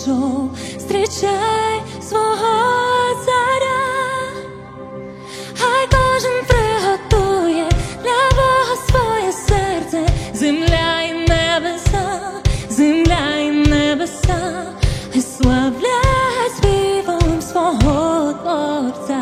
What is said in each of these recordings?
прийшов, зустрічай свого царя. Хай кожен приготує для Бога своє серце, земля і небеса, земля і небеса, хай славлять співом свого Творця.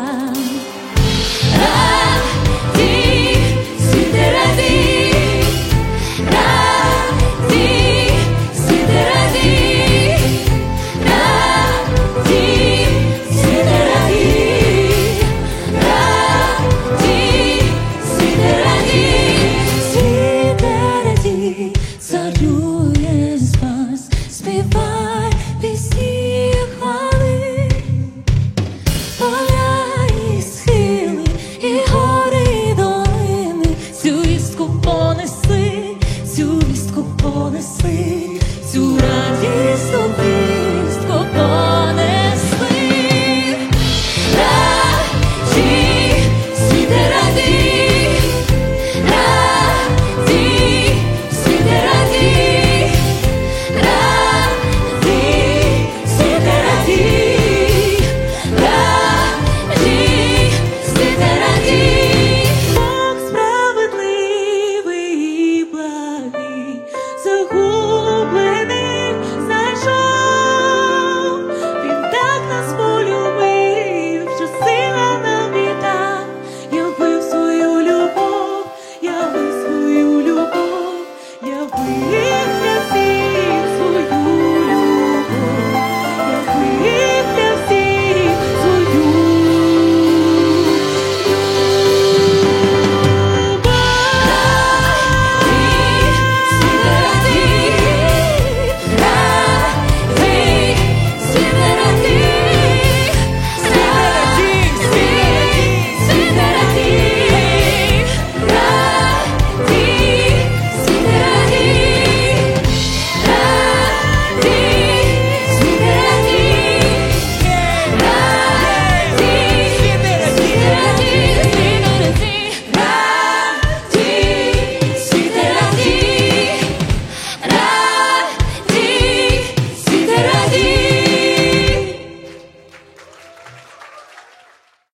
Царює спас, співай пісні хвали, поля і схили, і гори, і долини, цю вістку понеси, цю вістку понеси, цю радісну